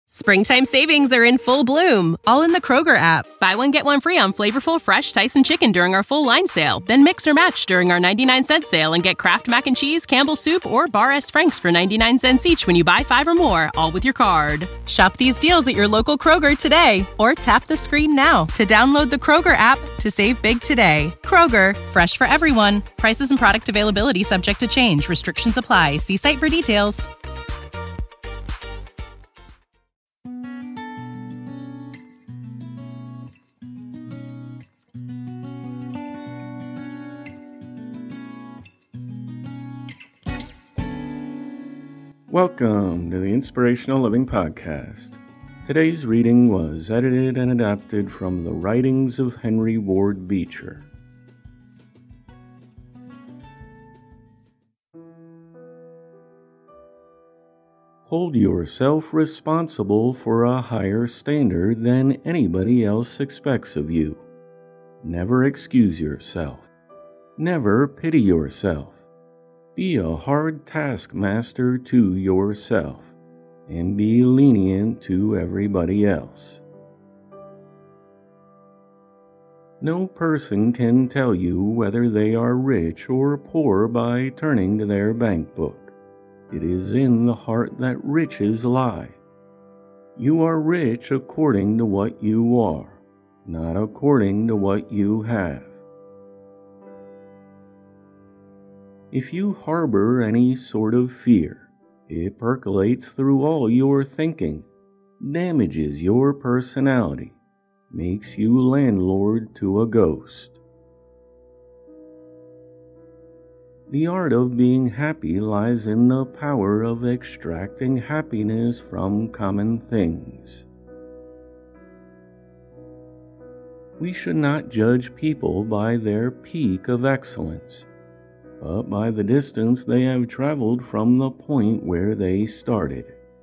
Springtime savings are in full bloom, all in the Kroger app. Buy one, get one free on flavorful, fresh Tyson chicken during our full line sale. Then mix or match during our 99-cent sale and get Kraft Mac and Cheese, Campbell's Soup, or Bar S. Frank's for 99 cents each when you buy 5 or more, all with your card. Shop these deals at your local Kroger today, or tap the screen now to download the Kroger app to save big today. Kroger, fresh for everyone. Prices and product availability subject to change. Restrictions apply. See site for details. Welcome to the Inspirational Living Podcast. Today's reading was edited and adapted from the writings of Henry Ward Beecher. Hold yourself responsible for a higher standard than anybody else expects of you. Never excuse yourself. Never pity yourself. Be a hard taskmaster to yourself, and be lenient to everybody else. No person can tell you whether they are rich or poor by turning to their bank book. It is in the heart that riches lie. You are rich according to what you are, not according to what you have. If you harbor any sort of fear, it percolates through all your thinking, damages your personality, makes you landlord to a ghost. The art of being happy lies in the power of extracting happiness from common things. We should not judge people by their peak of excellence, but by the distance they have traveled from the point where they started.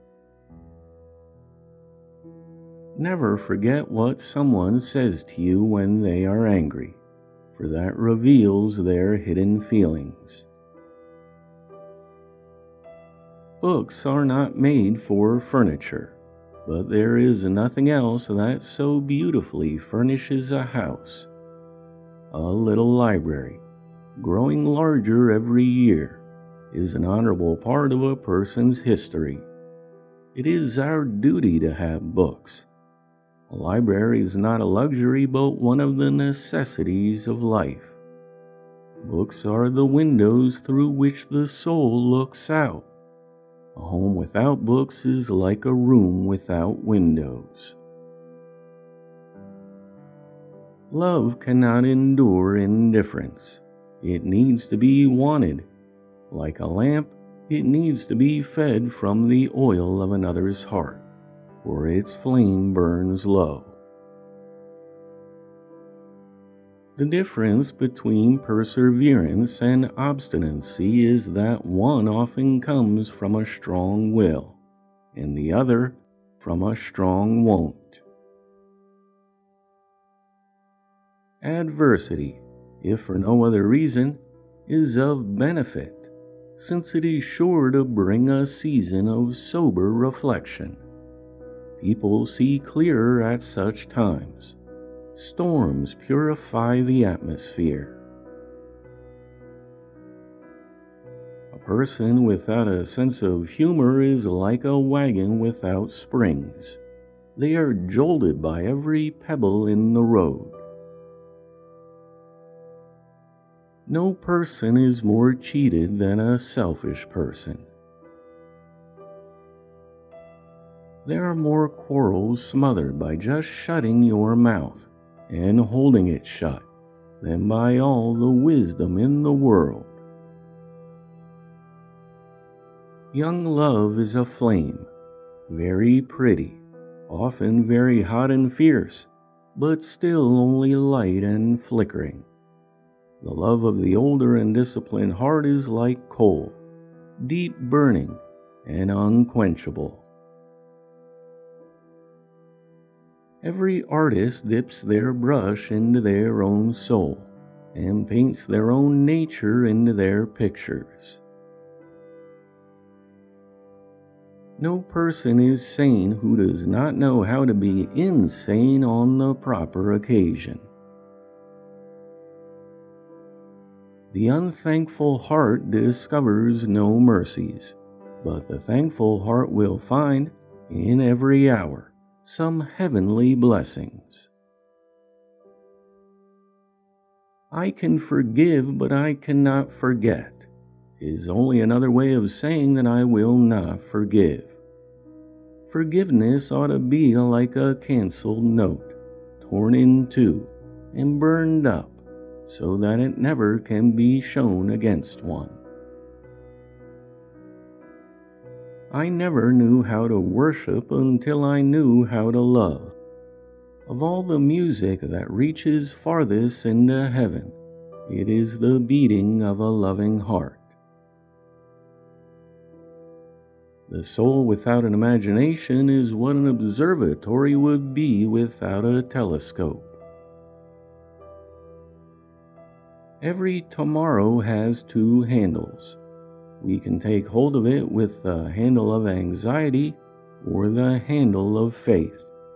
Never forget what someone says to you when they are angry, for that reveals their hidden feelings. Books are not made for furniture, but there is nothing else that so beautifully furnishes a house. A little library, growing larger every year, is an honorable part of a person's history. It is our duty to have books. A library is not a luxury, but one of the necessities of life. Books are the windows through which the soul looks out. A home without books is like a room without windows. Love cannot endure indifference. It needs to be wanted. Like a lamp, it needs to be fed from the oil of another's heart, for its flame burns low. The difference between perseverance and obstinacy is that one often comes from a strong will, and the other from a strong won't. Adversity, if for no other reason, is of benefit, since it is sure to bring a season of sober reflection. People see clearer at such times. Storms purify the atmosphere. A person without a sense of humor is like a wagon without springs. They are jolted by every pebble in the road. No person is more cheated than a selfish person. There are more quarrels smothered by just shutting your mouth and holding it shut than by all the wisdom in the world. Young love is a flame, very pretty, often very hot and fierce, but still only light and flickering. The love of the older and disciplined heart is like coal, deep burning and unquenchable. Every artist dips their brush into their own soul and paints their own nature into their pictures. No person is sane who does not know how to be insane on the proper occasion. The unthankful heart discovers no mercies, but the thankful heart will find, in every hour, some heavenly blessings. I can forgive, but I cannot forget, is only another way of saying that I will not forgive. Forgiveness ought to be like a canceled note, torn in two and burned up, so that it never can be shown against one. I never knew how to worship until I knew how to love. Of all the music that reaches farthest into heaven, it is the beating of a loving heart. The soul without an imagination is what an observatory would be without a telescope. Every tomorrow has two handles. We can take hold of it with the handle of anxiety or the handle of faith.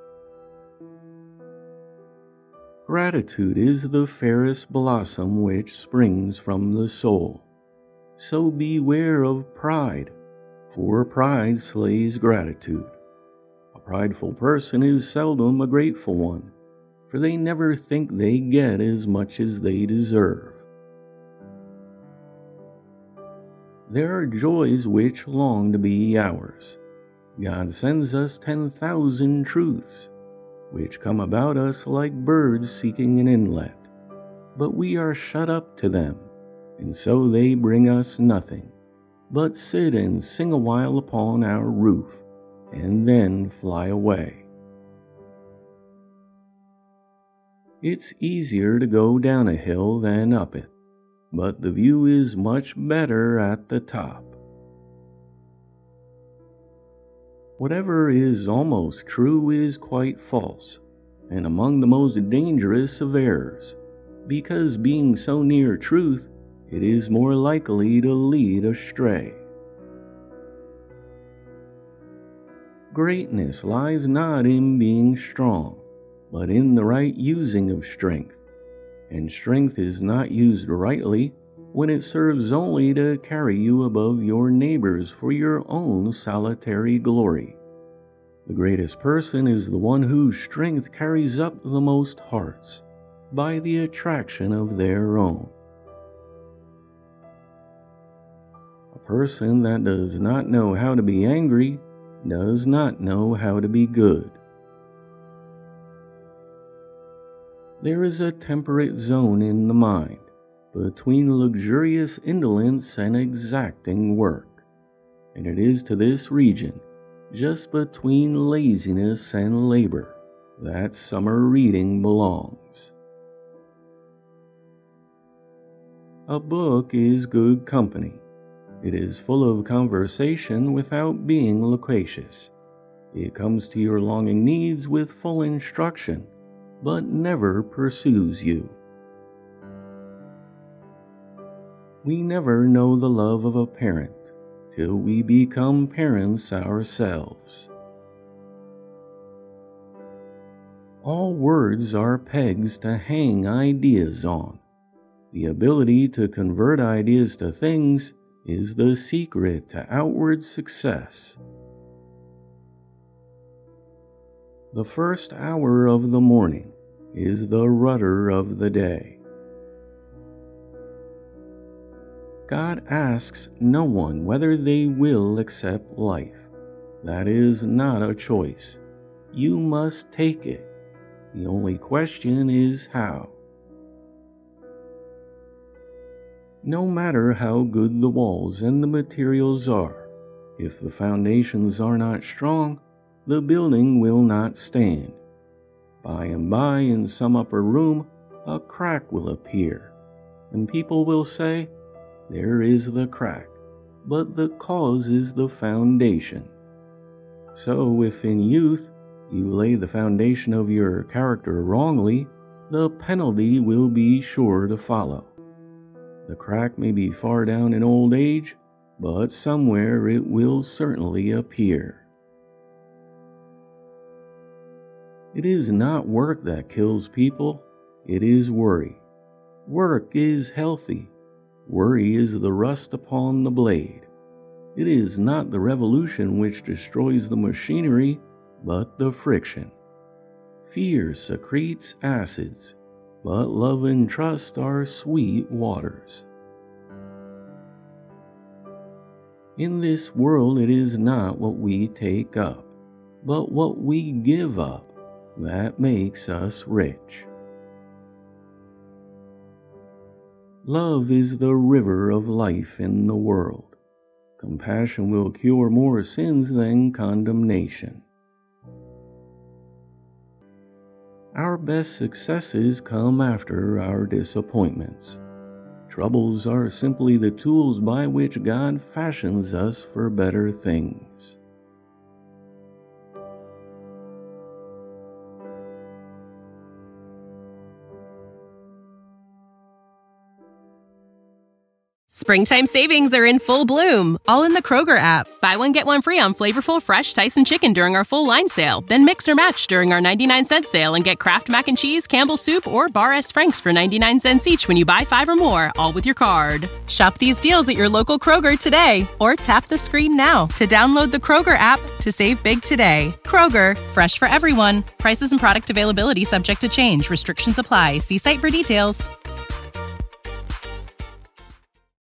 Gratitude is the fairest blossom which springs from the soul. So beware of pride, for pride slays gratitude. A prideful person is seldom a grateful one, for they never think they get as much as they deserve. There are joys which long to be ours. God sends us 10,000 truths, which come about us like birds seeking an inlet, but we are shut up to them, and so they bring us nothing, but sit and sing a while upon our roof, and then fly away. It's easier to go down a hill than up it, but the view is much better at the top. Whatever is almost true is quite false, and among the most dangerous of errors, because being so near truth, it is more likely to lead astray. Greatness lies not in being strong, but in the right using of strength, and strength is not used rightly when it serves only to carry you above your neighbors for your own solitary glory. The greatest person is the one whose strength carries up the most hearts by the attraction of their own. A person that does not know how to be angry does not know how to be good. There is a temperate zone in the mind between luxurious indolence and exacting work, and it is to this region, just between laziness and labor, that summer reading belongs. A book is good company. It is full of conversation without being loquacious. It comes to your longing needs with full instruction, but never pursues you. We never know the love of a parent till we become parents ourselves. All words are pegs to hang ideas on. The ability to convert ideas to things is the secret to outward success. The first hour of the morning is the rudder of the day. God asks no one whether they will accept life. That is not a choice. You must take it. The only question is how. No matter how good the walls and the materials are, if the foundations are not strong, the building will not stand. By and by, in some upper room, a crack will appear, and people will say, "There is the crack, but the cause is the foundation." So if in youth you lay the foundation of your character wrongly, the penalty will be sure to follow. The crack may be far down in old age, but somewhere it will certainly appear. It is not work that kills people, it is worry. Work is healthy. Worry is the rust upon the blade. It is not the revolution which destroys the machinery, but the friction. Fear secretes acids, but love and trust are sweet waters. In this world it is not what we take up, but what we give up that makes us rich. Love is the river of life in the world. Compassion will cure more sins than condemnation. Our best successes come after our disappointments. Troubles are simply the tools by which God fashions us for better things. Springtime savings are in full bloom, all in the Kroger app. Buy one, get one free on flavorful, fresh Tyson chicken during our full line sale. Then mix or match during our 99-cent sale and get Kraft Mac and Cheese, Campbell's Soup, or Bar S. Frank's for 99 cents each when you buy 5 or more, all with your card. Shop these deals at your local Kroger today, or tap the screen now to download the Kroger app to save big today. Kroger, fresh for everyone. Prices and product availability subject to change. Restrictions apply. See site for details.